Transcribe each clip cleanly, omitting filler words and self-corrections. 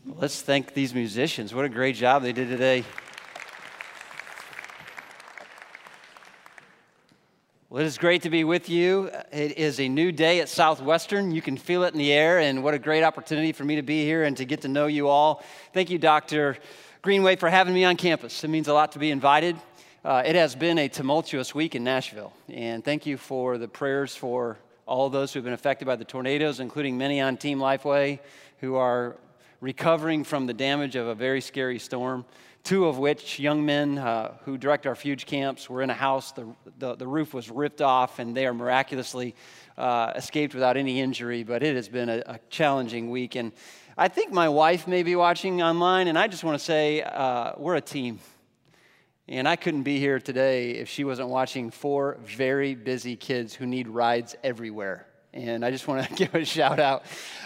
Let's thank these musicians. What a great job they did today. Well, it is great to be with you. It is a new day at Southwestern. You can feel it in the air, and what a great opportunity for me to be here and to get to know you all. Thank you, Dr. Greenway, for having me on campus. It means a lot to be invited. It has been a tumultuous week in Nashville, and thank you for the prayers for all those who have been affected by the tornadoes, including many on Team Lifeway who are recovering from the damage of a very scary storm. Two of which young men who direct our Fuge camps were in a house. The roof was ripped off, and they are miraculously escaped without any injury. But it has been a challenging week. And I think my wife may be watching online, and I just want to say we're a team. And I couldn't be here today if she wasn't watching 4 very busy kids who need rides everywhere. And I just want to give a shout out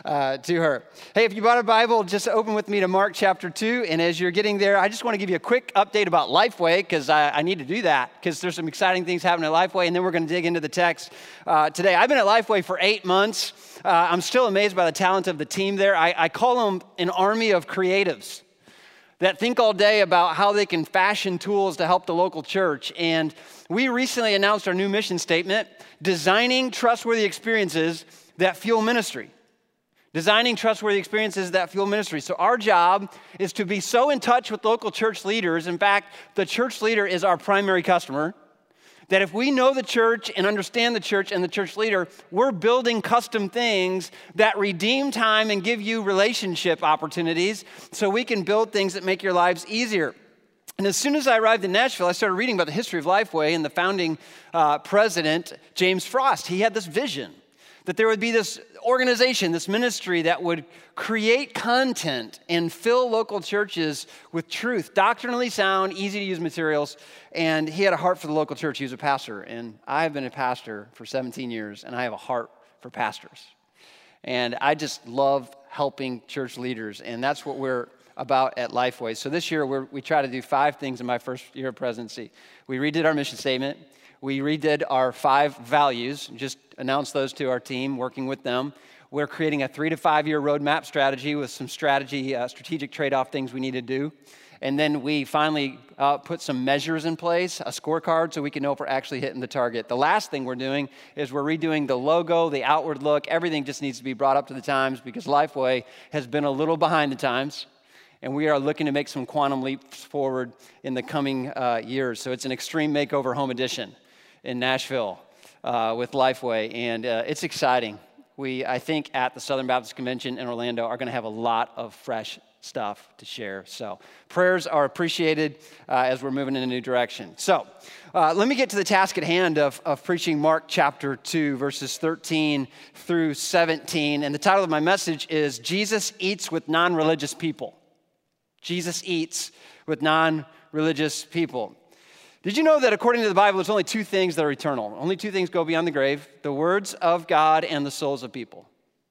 to her. Hey, if you bought a Bible, just open with me to Mark chapter 2. And as you're getting there, I just want to give you a quick update about Lifeway, because I need to do that, because there's some exciting things happening at Lifeway. And then we're going to dig into the text today. I've been at Lifeway for 8 months. I'm still amazed by the talent of the team there. I call them an army of creatives that think all day about how they can fashion tools to help the local church. And we recently announced our new mission statement, Designing Trustworthy Experiences That Fuel Ministry. Designing trustworthy experiences that fuel ministry. So our job is to be so in touch with local church leaders. In fact, the church leader is our primary customer, that if we know the church and understand the church and the church leader, we're building custom things that redeem time and give you relationship opportunities so we can build things that make your lives easier. And as soon as I arrived in Nashville, I started reading about the history of Lifeway, and the founding president, James Frost, he had this vision that there would be this organization, this ministry that would create content and fill local churches with truth, doctrinally sound, easy to use materials. And he had a heart for the local church. He was a pastor, and I have been a pastor for 17 years, and I have a heart for pastors. And I just love helping church leaders, and that's what we're about at Lifeway. So this year, we try to do 5 things in my first year of presidency. We redid our mission statement. We redid our 5 values, just announced those to our team, working with them. We're creating a 3 to 5 year roadmap strategy with some strategic trade-off things we need to do. And then we finally put some measures in place, a scorecard, so we can know if we're actually hitting the target. The last thing we're doing is we're redoing the logo, the outward look. Everything just needs to be brought up to the times because Lifeway has been a little behind the times. And we are looking to make some quantum leaps forward in the coming years. So it's an extreme makeover home edition in Nashville with Lifeway, and it's exciting. I think, at the Southern Baptist Convention in Orlando are going to have a lot of fresh stuff to share. So prayers are appreciated as we're moving in a new direction. So let me get to the task at hand of preaching Mark chapter 2, verses 13 through 17. And the title of my message is Jesus Eats with Non-Religious People. Jesus eats with non-religious people. Did you know that according to the Bible, there's only 2 things that are eternal? Only 2 things go beyond the grave: the words of God and the souls of people.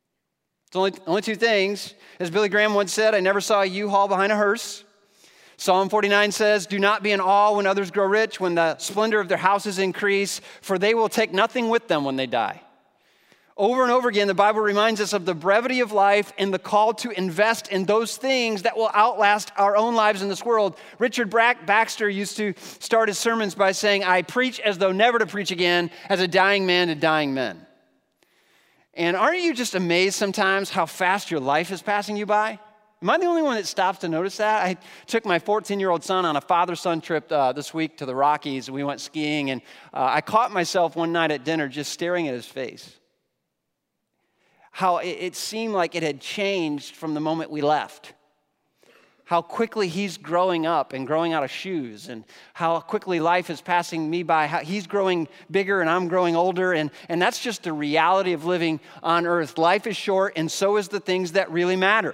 It's only 2 things. As Billy Graham once said, I never saw a U-Haul behind a hearse. Psalm 49 says, do not be in awe when others grow rich, when the splendor of their houses increase, for they will take nothing with them when they die. Over and over again, the Bible reminds us of the brevity of life and the call to invest in those things that will outlast our own lives in this world. Richard Baxter used to start his sermons by saying, I preach as though never to preach again, as a dying man to dying men. And aren't you just amazed sometimes how fast your life is passing you by? Am I the only one that stops to notice that? I took my 14-year-old son on a father-son trip this week to the Rockies. We went skiing, and I caught myself one night at dinner just staring at his face. How it seemed like it had changed from the moment we left. How quickly he's growing up and growing out of shoes, and how quickly life is passing me by. How he's growing bigger and I'm growing older, and that's just the reality of living on earth. Life is short, and so is the things that really matter.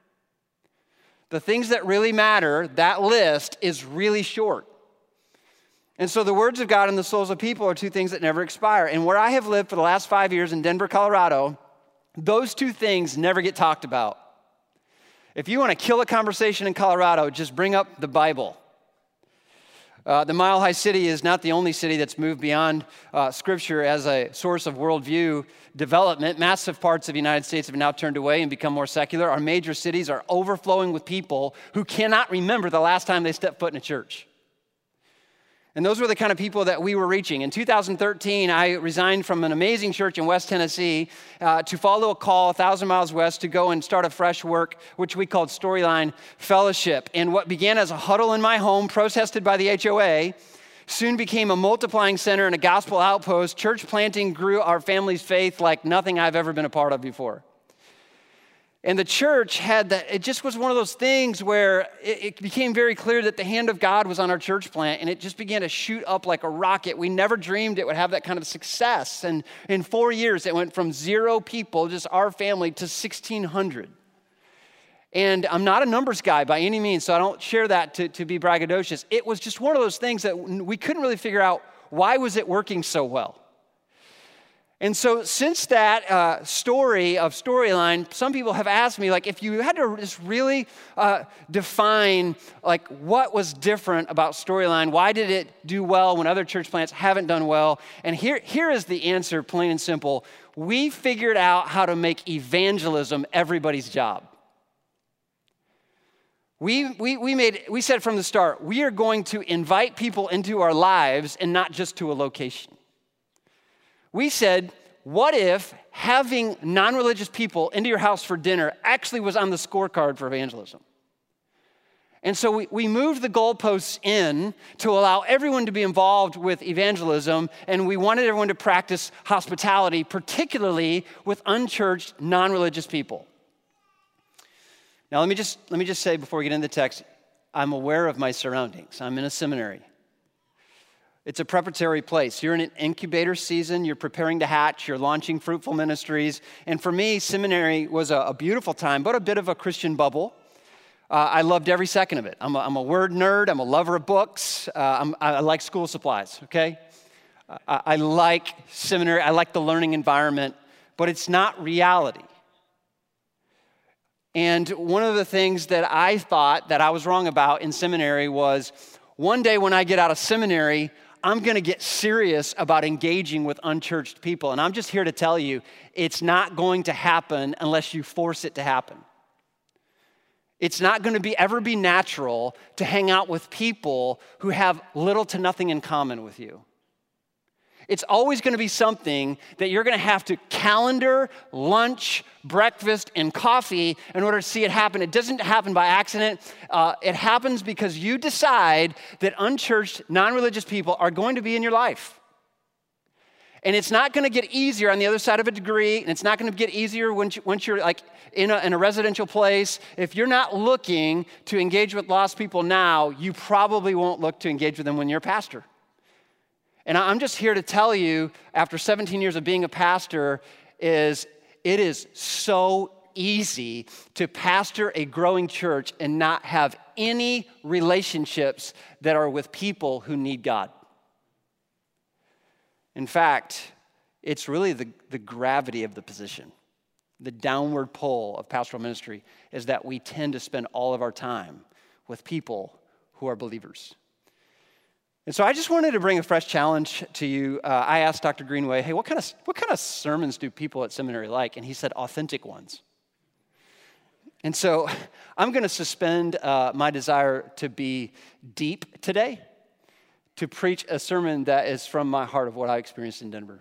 The things that really matter, that list is really short. And so the words of God and the souls of people are 2 things that never expire. And where I have lived for the last 5 years in Denver, Colorado, those 2 things never get talked about. If you want to kill a conversation in Colorado, just bring up the Bible. The Mile High City is not the only city that's moved beyond Scripture as a source of worldview development. Massive parts of the United States have now turned away and become more secular. Our major cities are overflowing with people who cannot remember the last time they stepped foot in a church. And those were the kind of people that we were reaching. In 2013, I resigned from an amazing church in West Tennessee to follow a call 1,000 miles west to go and start a fresh work, which we called Storyline Fellowship. And what began as a huddle in my home, protested by the HOA, soon became a multiplying center and a gospel outpost. Church planting grew our family's faith like nothing I've ever been a part of before. And the church had that, it just was one of those things where it became very clear that the hand of God was on our church plant, and it just began to shoot up like a rocket. We never dreamed it would have that kind of success. And in 4 years, it went from 0 people, just our family, to 1,600. And I'm not a numbers guy by any means, so I don't share that to be braggadocious. It was just one of those things that we couldn't really figure out, why was it working so well? And so since that story of Storyline, some people have asked me, like, if you had to just really define, like, what was different about Storyline, why did it do well when other church plants haven't done well? And here is the answer, plain and simple. We figured out how to make evangelism everybody's job. We said from the start, we are going to invite people into our lives and not just to a location. We said, what if having non-religious people into your house for dinner actually was on the scorecard for evangelism? And so we moved the goalposts in to allow everyone to be involved with evangelism, and we wanted everyone to practice hospitality, particularly with unchurched, non-religious people. Now, let me just say before we get into the text, I'm aware of my surroundings. I'm in a seminary. It's a preparatory place. You're in an incubator season. You're preparing to hatch. You're launching fruitful ministries. And for me, seminary was a beautiful time, but a bit of a Christian bubble. I loved every second of it. I'm a word nerd. I'm a lover of books. I like school supplies, okay? I like seminary. I like the learning environment, but it's not reality. And one of the things that I thought that I was wrong about in seminary was, one day when I get out of seminary, I'm going to get serious about engaging with unchurched people. And I'm just here to tell you, it's not going to happen unless you force it to happen. It's not going to ever be natural to hang out with people who have little to nothing in common with you. It's always going to be something that you're going to have to calendar, lunch, breakfast, and coffee in order to see it happen. It doesn't happen by accident. It happens because you decide that unchurched, non-religious people are going to be in your life. And it's not going to get easier on the other side of a degree, and it's not going to get easier once you're like in a residential place. If you're not looking to engage with lost people now, you probably won't look to engage with them when you're a pastor. And I'm just here to tell you, after 17 years of being a pastor, it is so easy to pastor a growing church and not have any relationships that are with people who need God. In fact, it's really the gravity of the position. The downward pull of pastoral ministry is that we tend to spend all of our time with people who are believers. And so I just wanted to bring a fresh challenge to you. I asked Dr. Greenway, hey, what kind of sermons do people at seminary like? And he said, authentic ones. And so I'm going to suspend my desire to be deep today to preach a sermon that is from my heart of what I experienced in Denver.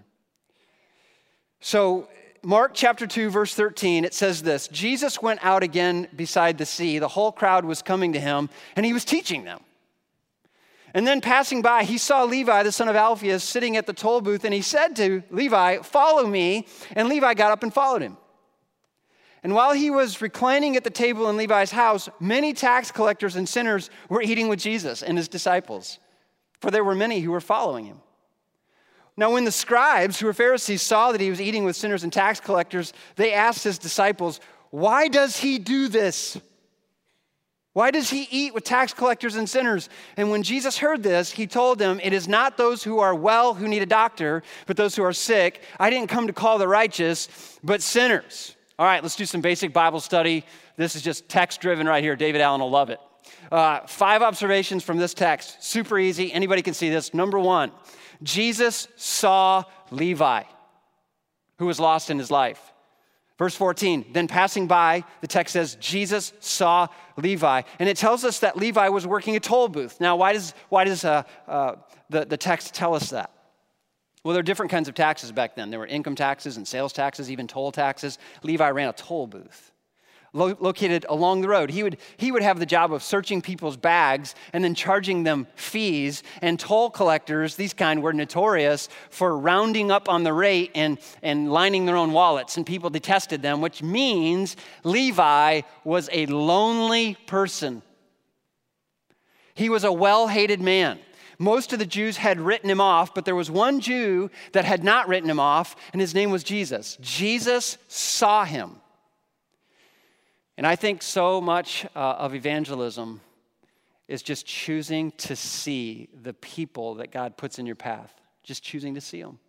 So Mark chapter 2, verse 13, it says this: Jesus went out again beside the sea. The whole crowd was coming to him, and he was teaching them. And then passing by, he saw Levi, the son of Alphaeus, sitting at the toll booth, and he said to Levi, "Follow me." And Levi got up and followed him. And while he was reclining at the table in Levi's house, many tax collectors and sinners were eating with Jesus and his disciples, for there were many who were following him. Now, when the scribes, who were Pharisees, saw that he was eating with sinners and tax collectors, they asked his disciples, "Why does he do this? Why does he eat with tax collectors and sinners?" And when Jesus heard this, he told them, "It is not those who are well who need a doctor, but those who are sick. I didn't come to call the righteous, but sinners." All right, let's do some basic Bible study. This is just text-driven right here. David Allen will love it. 5 observations from this text. Super easy. Anybody can see this. Number 1, Jesus saw Levi, who was lost in his life. Verse 14, then passing by, the text says, Jesus saw Levi. And it tells us that Levi was working a toll booth. Now, why does the text tell us that? Well, there are different kinds of taxes back then. There were income taxes and sales taxes, even toll taxes. Levi ran a toll booth located along the road. He would have the job of searching people's bags and then charging them fees. And toll collectors, these kind, were notorious for rounding up on the rate and lining their own wallets. And people detested them, which means Levi was a lonely person. He was a well-hated man. Most of the Jews had written him off, but there was one Jew that had not written him off, and his name was Jesus. Jesus saw him. And I think so much of evangelism is just choosing to see the people that God puts in your path, just choosing to see them.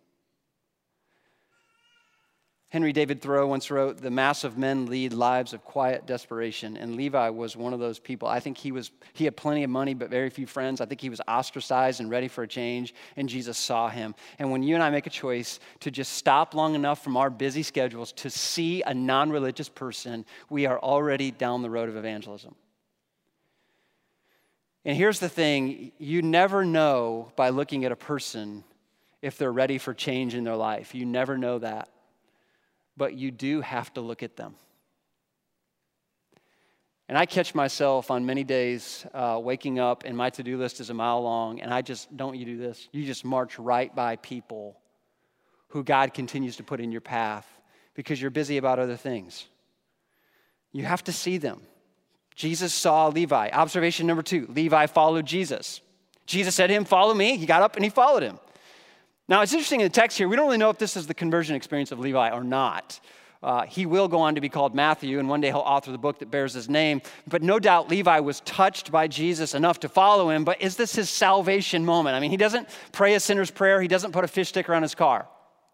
Henry David Thoreau once wrote, "The mass of men lead lives of quiet desperation," and Levi was one of those people. I think he had plenty of money but very few friends. I think he was ostracized and ready for a change, and Jesus saw him. And when you and I make a choice to just stop long enough from our busy schedules to see a non-religious person, we are already down the road of evangelism. And here's the thing, you never know by looking at a person if they're ready for change in their life. You never know that. But you do have to look at them. And I catch myself on many days waking up and my to-do list is a mile long, and don't you do this? You just march right by people who God continues to put in your path because you're busy about other things. You have to see them. Jesus saw Levi. Observation number 2, Levi followed Jesus. Jesus said to him, "Follow me." He got up and he followed him. Now, it's interesting in the text here, we don't really know if this is the conversion experience of Levi or not. He will go on to be called Matthew, and one day he'll author the book that bears his name. But no doubt Levi was touched by Jesus enough to follow him, but is this his salvation moment? I mean, he doesn't pray a sinner's prayer. He doesn't put a fish sticker on his car.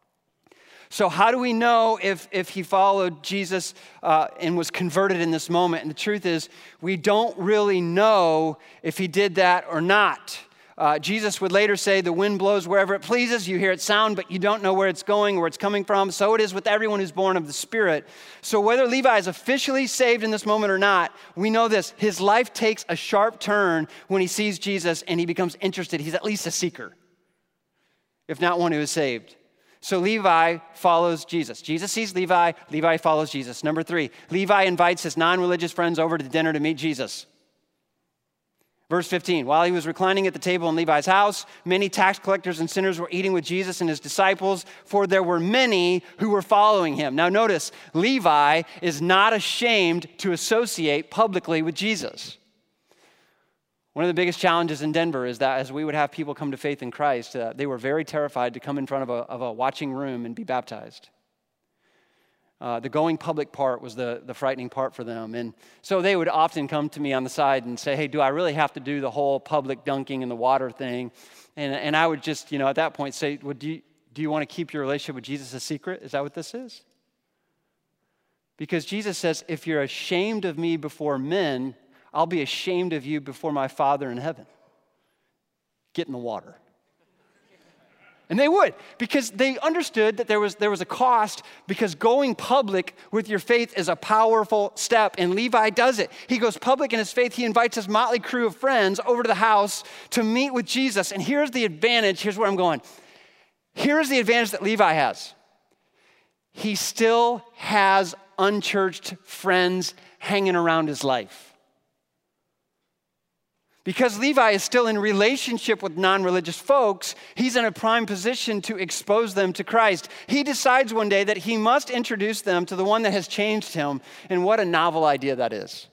So how do we know if he followed Jesus and was converted in this moment? And the truth is, we don't really know if he did that or not. Jesus would later say, the wind blows wherever it pleases. You hear its sound, but you don't know where it's going, where it's coming from. So it is with everyone who's born of the Spirit. So whether Levi is officially saved in this moment or not, we know this. His life takes a sharp turn when he sees Jesus and he becomes interested. He's at least a seeker, if not one who is saved. So Levi follows Jesus. Jesus sees Levi. Levi follows Jesus. Number 3, Levi invites his non-religious friends over to dinner to meet Jesus. Verse 15, while he was reclining at the table in Levi's house, many tax collectors and sinners were eating with Jesus and his disciples, for there were many who were following him. Now notice, Levi is not ashamed to associate publicly with Jesus. One of the biggest challenges in Denver is that as we would have people come to faith in Christ, they were very terrified to come in front of a watching room and be baptized. The going public part was the frightening part for them. And so they would often come to me on the side and say, hey, do I really have to do the whole public dunking in the water thing? And I would just, at that point say, well, do you want to keep your relationship with Jesus a secret? Is that what this is? Because Jesus says, if you're ashamed of me before men, I'll be ashamed of you before my Father in heaven. Get in the water. And they would, because they understood that there was a cost, because going public with your faith is a powerful step, and Levi does it. He goes public in his faith. He invites his motley crew of friends over to the house to meet with Jesus. And here's the advantage. Here's where I'm going. Here's the advantage that Levi has. He still has unchurched friends hanging around his life. Because Levi is still in relationship with non-religious folks, he's in a prime position to expose them to Christ. He decides one day that he must introduce them to the one that has changed him, and what a novel idea that is.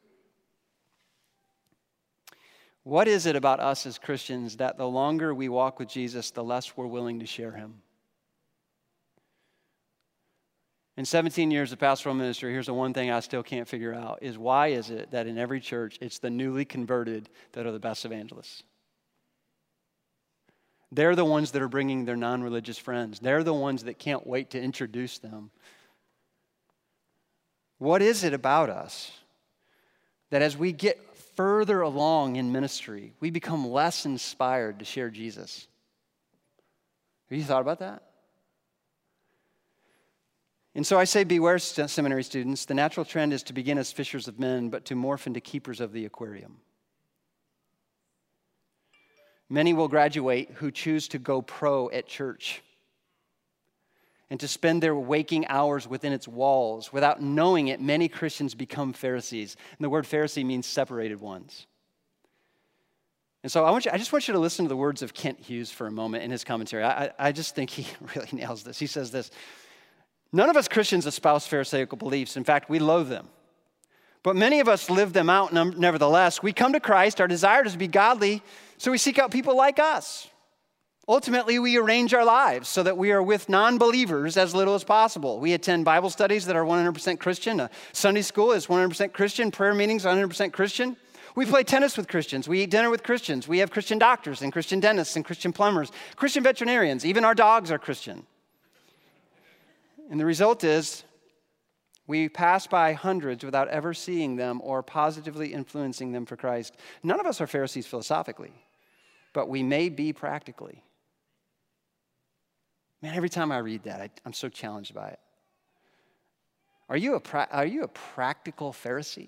What is it about us as Christians that the longer we walk with Jesus, the less we're willing to share him? In 17 years of pastoral ministry, here's the one thing I still can't figure out, is why is it that in every church, it's the newly converted that are the best evangelists? They're the ones that are bringing their non-religious friends. They're the ones that can't wait to introduce them. What is it about us that as we get further along in ministry, we become less inspired to share Jesus. Have you thought about that? And so I say, beware, seminary students. The natural trend is to begin as fishers of men, but to morph into keepers of the aquarium. Many will graduate who choose to go pro at church and to spend their waking hours within its walls. Without knowing it, many Christians become Pharisees. And the word Pharisee means separated ones. And so I just want you to listen to the words of Kent Hughes for a moment in his commentary. I just think he really nails this. He says this: none of us Christians espouse Pharisaical beliefs. In fact, we loathe them. But many of us live them out nevertheless. We come to Christ, our desire is to be godly, so we seek out people like us. Ultimately, we arrange our lives so that we are with non-believers as little as possible. We attend Bible studies that are 100% Christian. A Sunday school is 100% Christian. Prayer meetings are 100% Christian. We play tennis with Christians. We eat dinner with Christians. We have Christian doctors and Christian dentists and Christian plumbers, Christian veterinarians. Even our dogs are Christian. And the result is we pass by hundreds without ever seeing them or positively influencing them for Christ. None of us are Pharisees philosophically, but we may be practically. Man, every time I read that, I'm so challenged by it. Are you a practical Pharisee?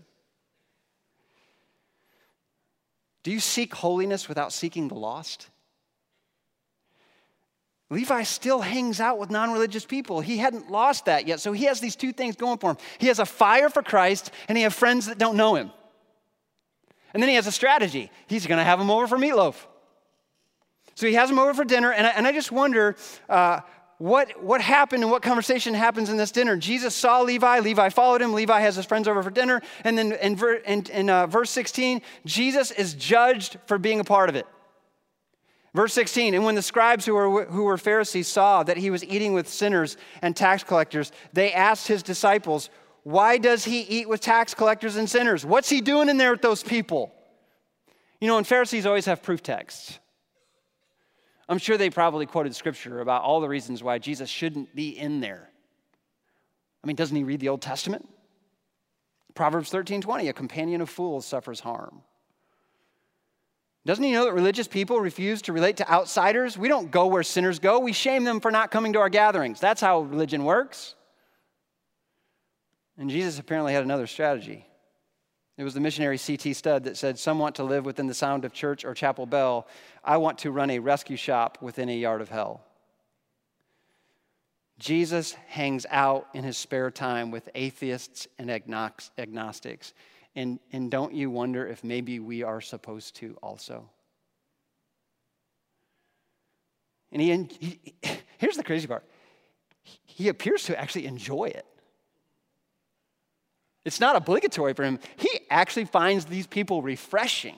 Do you seek holiness without seeking the lost? Levi still hangs out with non-religious people. He hadn't lost that yet, so he has these two things going for him. He has a fire for Christ, and he has friends that don't know him. And then he has a strategy. He's going to have them over for meatloaf. So he has them over for dinner, and I just wonder what happened and what conversation happens in this dinner. Jesus saw Levi. Levi followed him. Levi has his friends over for dinner. And then in verse 16, Jesus is judged for being a part of it. Verse 16, and when the scribes who were Pharisees saw that he was eating with sinners and tax collectors, they asked his disciples, why does he eat with tax collectors and sinners? What's he doing in there with those people? You know, and Pharisees always have proof texts. I'm sure they probably quoted scripture about all the reasons why Jesus shouldn't be in there. I mean, doesn't he read the Old Testament? Proverbs 13:20, a companion of fools suffers harm. Doesn't he know that religious people refuse to relate to outsiders? We don't go where sinners go. We shame them for not coming to our gatherings. That's how religion works. And Jesus apparently had another strategy. It was the missionary C.T. Studd that said, some want to live within the sound of church or chapel bell. I want to run a rescue shop within a yard of hell. Jesus hangs out in his spare time with atheists and agnostics. And don't you wonder if maybe we are supposed to also? And here's the crazy part. He appears to actually enjoy it. It's not obligatory for him. He actually finds these people refreshing.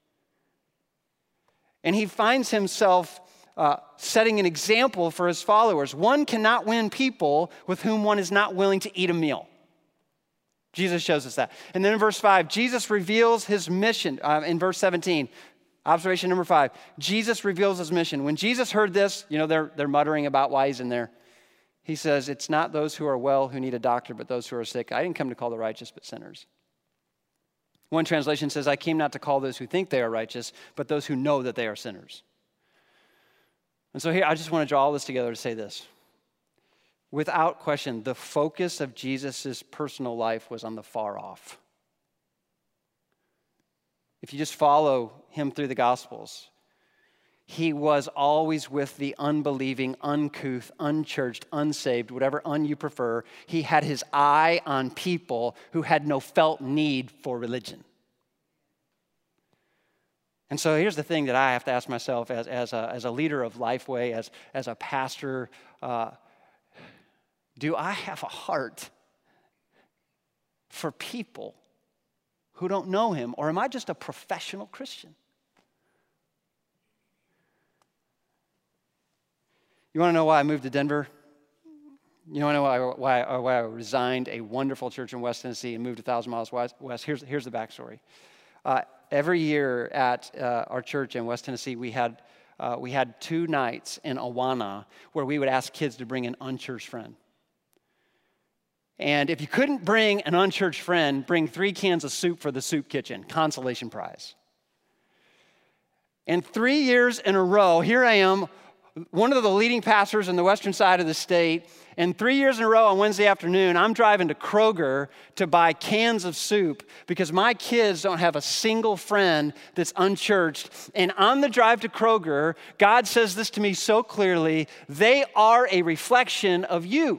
And he finds himself setting an example for his followers. One cannot win people with whom one is not willing to eat a meal. Jesus shows us that. And then in verse 5, Jesus reveals his mission. In verse 17, observation number 5, Jesus reveals his mission. When Jesus heard this, you know, they're muttering about why he's in there. He says, it's not those who are well who need a doctor, but those who are sick. I didn't come to call the righteous, but sinners. One translation says, I came not to call those who think they are righteous, but those who know that they are sinners. And so here, I just want to draw all this together to say this. Without question, the focus of Jesus' personal life was on the far off. If you just follow him through the Gospels, he was always with the unbelieving, uncouth, unchurched, unsaved, whatever you prefer. He had his eye on people who had no felt need for religion. And so here's the thing that I have to ask myself as a leader of Lifeway, as a pastor, do I have a heart for people who don't know him, or am I just a professional Christian? You want to know why I moved to Denver? You want to know why I resigned a wonderful church in West Tennessee and moved 1,000 miles west? Here's the backstory. Every year at our church in West Tennessee, we had 2 nights in Awana where we would ask kids to bring an unchurched friend. And if you couldn't bring an unchurched friend, bring 3 cans of soup for the soup kitchen, consolation prize. And 3 years in a row, here I am, one of the leading pastors in the western side of the state, and 3 years in a row on Wednesday afternoon, I'm driving to Kroger to buy cans of soup because my kids don't have a single friend that's unchurched. And on the drive to Kroger, God says this to me so clearly: they are a reflection of you.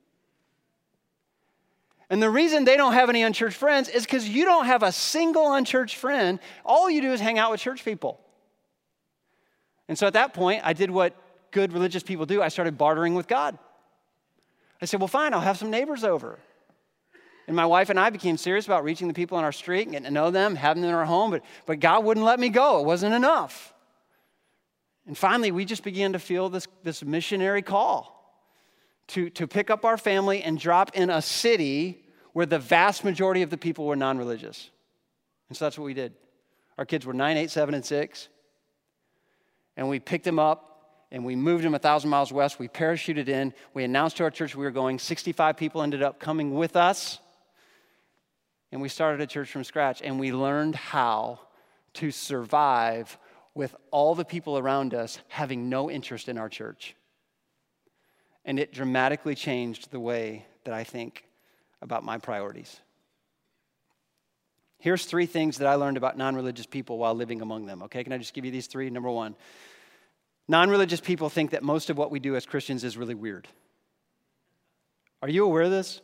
And the reason they don't have any unchurched friends is because you don't have a single unchurched friend. All you do is hang out with church people. And so at that point, I did what good religious people do. I started bartering with God. I said, well, fine, I'll have some neighbors over. And my wife and I became serious about reaching the people on our street and getting to know them, having them in our home, but God wouldn't let me go. It wasn't enough. And finally, we just began to feel this missionary call to pick up our family and drop in a city where the vast majority of the people were non-religious. And so that's what we did. Our kids were 9, 8, 7, and 6. And we picked them up, and we moved them 1,000 miles west. We parachuted in. We announced to our church we were going. 65 people ended up coming with us. And we started a church from scratch. And we learned how to survive with all the people around us having no interest in our church. And it dramatically changed the way that I think about my priorities. Here's 3 things that I learned about non-religious people while living among them, okay? Can I just give you these 3? Number 1, non-religious people think that most of what we do as Christians is really weird. Are you aware of this?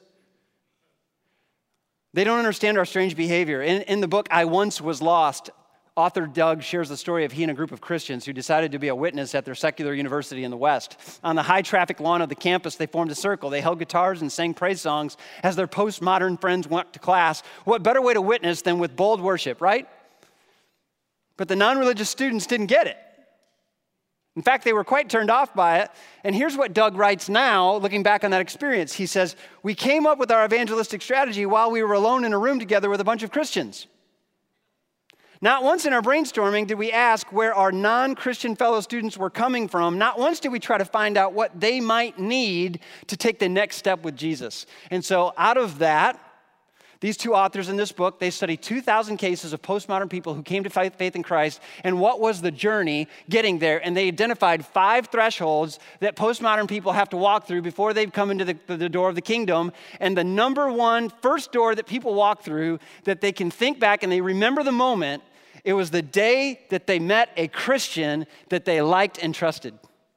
They don't understand our strange behavior. In the book, I Once Was Lost, author Doug shares the story of he and a group of Christians who decided to be a witness at their secular university in the West. On the high-traffic lawn of the campus, they formed a circle. They held guitars and sang praise songs as their postmodern friends went to class. What better way to witness than with bold worship, right? But the non-religious students didn't get it. In fact, they were quite turned off by it. And here's what Doug writes now, looking back on that experience. He says, we came up with our evangelistic strategy while we were alone in a room together with a bunch of Christians. Not once in our brainstorming did we ask where our non-Christian fellow students were coming from. Not once did we try to find out what they might need to take the next step with Jesus. And so out of that, these 2 authors in this book, they studied 2,000 cases of postmodern people who came to faith in Christ and what was the journey getting there. And they identified 5 thresholds that postmodern people have to walk through before they've come into the door of the kingdom. And the number 1 first door that people walk through that they can think back and they remember the moment, it was the day that they met a Christian that they liked and trusted.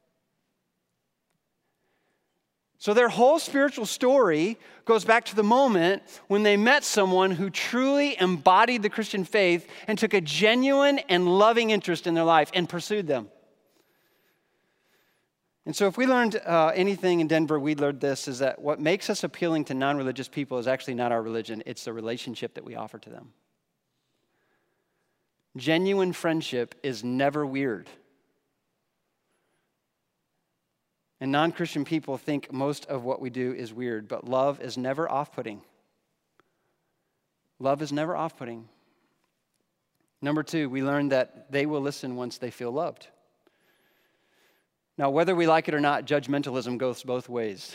So their whole spiritual story goes back to the moment when they met someone who truly embodied the Christian faith and took a genuine and loving interest in their life and pursued them. And so if we learned anything in Denver, we learned this, is that what makes us appealing to non-religious people is actually not our religion, it's the relationship that we offer to them. Genuine friendship is never weird. And non-Christian people think most of what we do is weird, but love is never off-putting. Love is never off-putting. Number 2, we learned that they will listen once they feel loved. Now, whether we like it or not, judgmentalism goes both ways.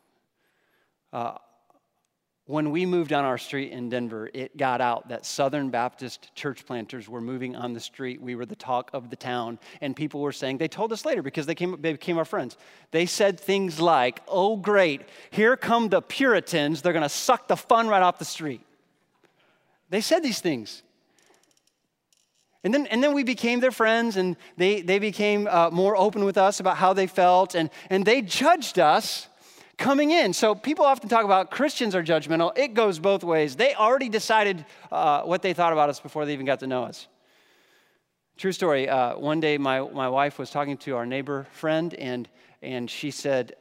When we moved on our street in Denver, it got out that Southern Baptist church planters were moving on the street. We were the talk of the town, and people were saying, they told us later because they became our friends. They said things like, oh great, here come the Puritans. They're going to suck the fun right off the street. They said these things. And then we became their friends, and they became more open with us about how they felt, and they judged us coming in. So people often talk about Christians are judgmental. It goes both ways. They already decided what they thought about us before they even got to know us. True story. One day my wife was talking to our neighbor friend, and she said,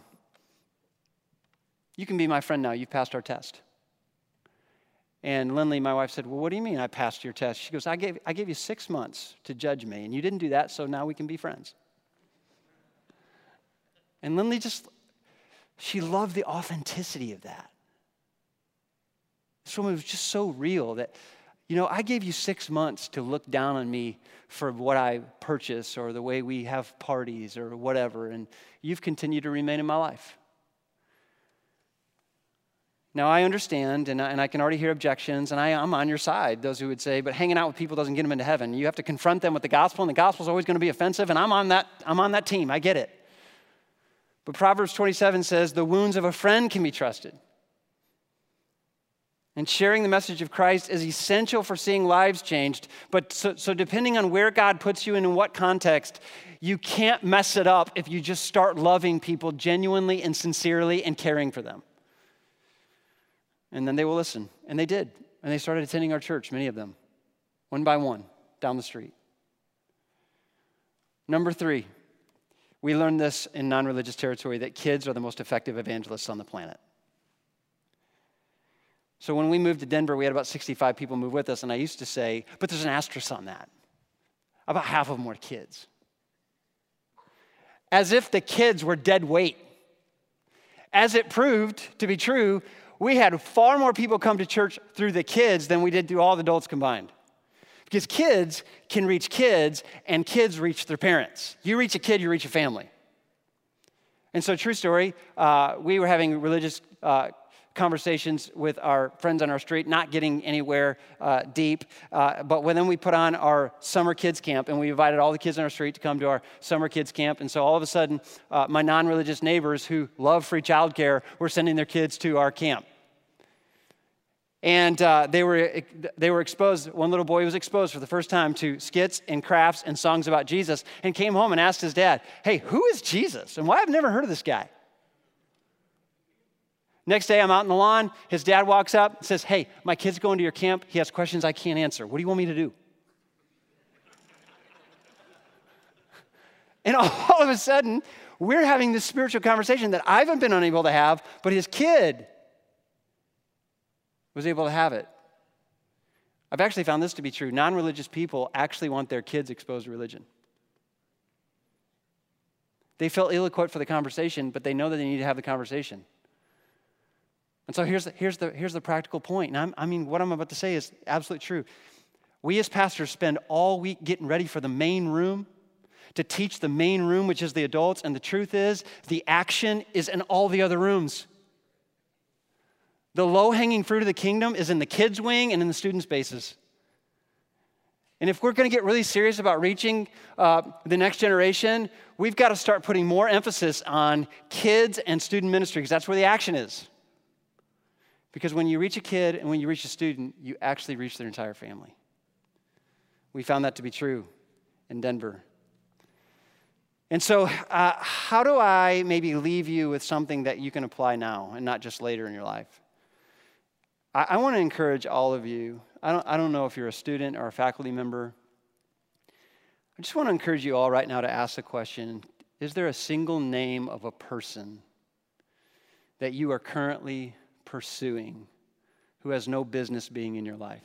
you can be my friend now. You've passed our test. And Lindley, my wife, said, well, what do you mean I passed your test? She goes, I gave you 6 months to judge me, and you didn't do that, so now we can be friends. And Lindley she loved the authenticity of that. This woman was just so real that, I gave you 6 months to look down on me for what I purchase or the way we have parties or whatever, and you've continued to remain in my life. Now, I understand, and I can already hear objections, and I'm on your side, those who would say, but hanging out with people doesn't get them into heaven. You have to confront them with the gospel, and the gospel is always going to be offensive, and I'm on that team. I get it. But Proverbs 27 says, the wounds of a friend can be trusted. And sharing the message of Christ is essential for seeing lives changed. But so depending on where God puts you and in what context, you can't mess it up if you just start loving people genuinely and sincerely and caring for them. And then they will listen. And they did. And they started attending our church, many of them, one by one, down the street. Number 3, we learned this in non-religious territory, that kids are the most effective evangelists on the planet. So when we moved to Denver, we had about 65 people move with us, and I used to say, but there's an asterisk on that. About half of them were kids. As if the kids were dead weight. As it proved to be true, we had far more people come to church through the kids than we did through all the adults combined. Because kids can reach kids, and kids reach their parents. You reach a kid, you reach a family. And so, true story, we were having religious conversations with our friends on our street, not getting anywhere deep. But then we put on our summer kids camp, and we invited all the kids on our street to come to our summer kids camp. And so all of a sudden, my non-religious neighbors who love free childcare were sending their kids to our camp. And they were exposed. One little boy was exposed for the first time to skits and crafts and songs about Jesus, and came home and asked his dad, hey, who is Jesus? And why I've never heard of this guy? Next day, I'm out in the lawn. His dad walks up and says, hey, my kid's going to your camp. He has questions I can't answer. What do you want me to do? And all of a sudden, we're having this spiritual conversation that I haven't been unable to have, but his kid was able to have it. I've actually found this to be true. Non-religious people actually want their kids exposed to religion. They feel ill-equipped for the conversation, but they know that they need to have the conversation. And so here's the practical point. And what I'm about to say is absolutely true. We as pastors spend all week getting ready for the main room, to teach the main room, which is the adults. And the truth is, the action is in all the other rooms. The low-hanging fruit of the kingdom is in the kids' wing and in the student spaces. And if we're going to get really serious about reaching the next generation, we've got to start putting more emphasis on kids and student ministry, because that's where the action is. Because when you reach a kid and when you reach a student, you actually reach their entire family. We found that to be true in Denver. And so how do I maybe leave you with something that you can apply now and not just later in your life? I want to encourage all of you. I don't know if you're a student or a faculty member. I just want to encourage you all right now to ask the question, is there a single name of a person that you are currently pursuing who has no business being in your life?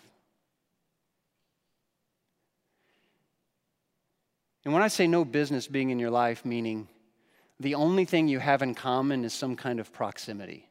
And when I say no business being in your life, meaning the only thing you have in common is some kind of proximity.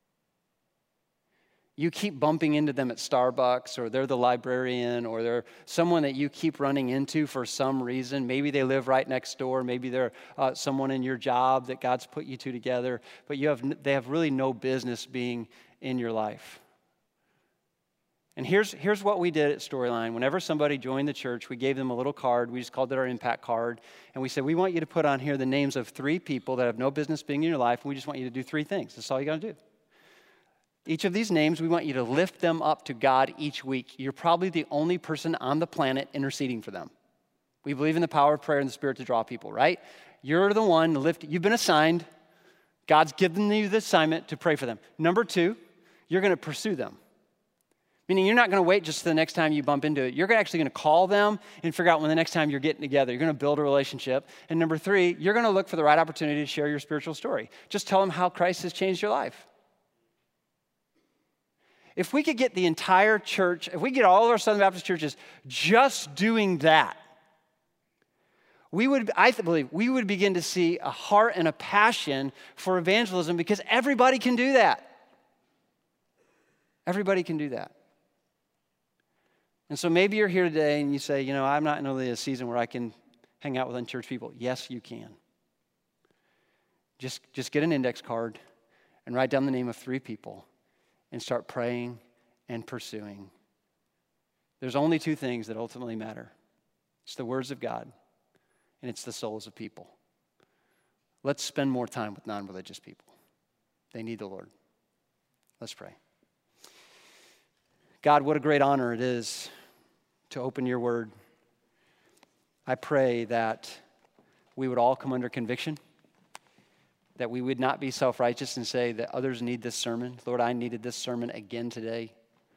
You keep bumping into them at Starbucks, or they're the librarian, or they're someone that you keep running into for some reason. Maybe they live right next door. Maybe they're someone in your job that God's put you two together. But they have really no business being in your life. And here's what we did at Storyline. Whenever somebody joined the church, we gave them a little card. We just called it our impact card. And we said, we want you to put on here the names of 3 people that have no business being in your life. And we just want you to do 3 things. That's all you got to do. Each of these names, we want you to lift them up to God each week. You're probably the only person on the planet interceding for them. We believe in the power of prayer and the Spirit to draw people, right? You're the one to lift. You've been assigned. God's given you the assignment to pray for them. Number 2, you're going to pursue them. Meaning you're not going to wait just the next time you bump into it. You're actually going to call them and figure out when the next time you're getting together. You're going to build a relationship. And number 3, you're going to look for the right opportunity to share your spiritual story. Just tell them how Christ has changed your life. If we could get the entire church, if we get all of our Southern Baptist churches just doing that, I believe we would begin to see a heart and a passion for evangelism, because everybody can do that. Everybody can do that. And so maybe you're here today and you say, I'm not in really a season where I can hang out with unchurched people. Yes, you can. Just get an index card and write down the name of 3 people and start praying and pursuing. There's only two things that ultimately matter. It's the words of God, and it's the souls of people. Let's spend more time with non-religious people. They need the Lord. Let's pray. God, what a great honor it is to open your word. I pray that we would all come under conviction, that we would not be self-righteous and say that others need this sermon. Lord, I needed this sermon again today.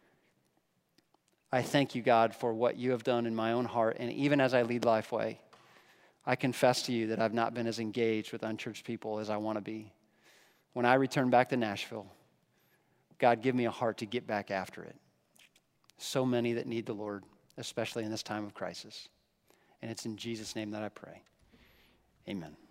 I thank you, God, for what you have done in my own heart. And even as I lead Lifeway, I confess to you that I've not been as engaged with unchurched people as I want to be. When I return back to Nashville, God, give me a heart to get back after it. So many that need the Lord, especially in this time of crisis. And it's in Jesus' name that I pray. Amen.